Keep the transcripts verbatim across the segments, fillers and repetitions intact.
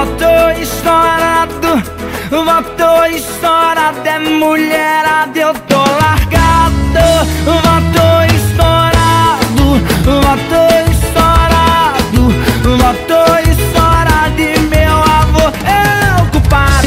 Vó, tô estourado, vó, tô estourado, é mulherada, eu tô largado. Vó, tô estourado, vó, tô estourado, vó, tô estourado e meu avô é o culpado.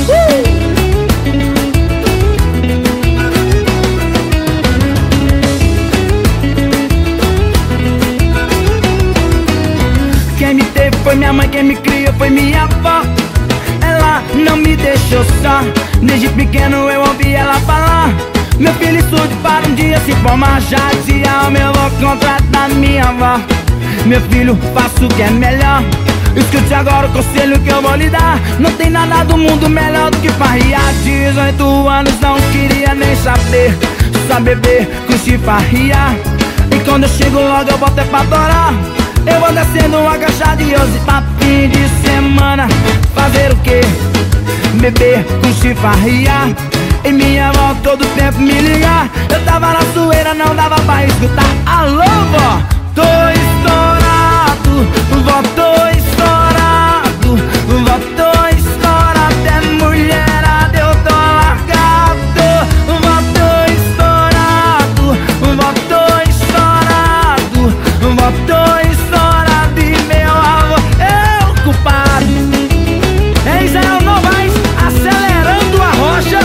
Quem me teve foi minha mãe, quem me criou foi minha avó. Ela não me deixou só, desde pequeno eu ouvi ela falar: meu filho estude para um dia se formar. Já dizia o meu avô, contrata minha avó. Meu filho, faça o que é melhor. Escute agora o conselho que eu vou lhe dar. Não tem nada do mundo melhor do que farriar. Dezoito anos não queria nem saber, só beber, curtir, farriar. E quando eu chego logo eu volto é pra adorar. Eu vou descendo uma caixa de hoje pra fim de semana. Fazer o quê? Beber, curtir, farriar. E minha avó todo tempo me ligar. Eu tava na zoeira, não dava pra escutar. Alô, vó, tô estourado, vó, tô estourado, vó, tô estourado, é mulherada, eu tô largado. Vó, tô estourado, vó, tô estourado, vó, tô estourado e meu avô é o culpado. Ei, Zé Novaes, acelerando a rocha.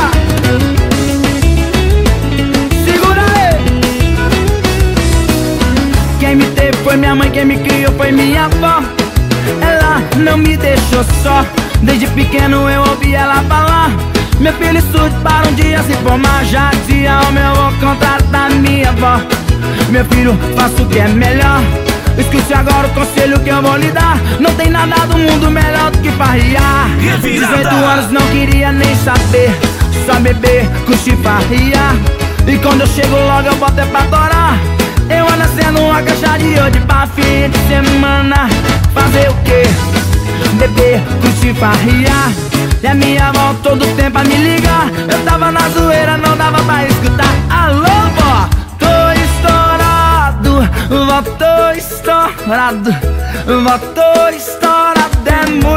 Segura aí. Quem me teve foi minha mãe, quem me criou foi minha avó. Ela não me deixou só, desde pequeno eu ouvi ela falar: meu filho estude para um dia se formar. Já dizia o meu avô, contrata minha avó. Meu filho, faça o que é melhor. Escute agora o conselho que eu vou lhe dar. Não tem nada do mundo melhor do que farriar. Dezoito anos não queria nem saber, só beber, curtir, farriar. E quando eu chego logo eu volto é pra adorar. Eu ando sendo uma caixa de hoje pra fim de semana. Fazer o quê? Beber, curtir, farriar. E a minha avó todo tempo a me ligar. Eu tava na zoeira, não dava pra escutar. Alô, vó, tô estourado, vó, tô estourado, vó, tô estourado, é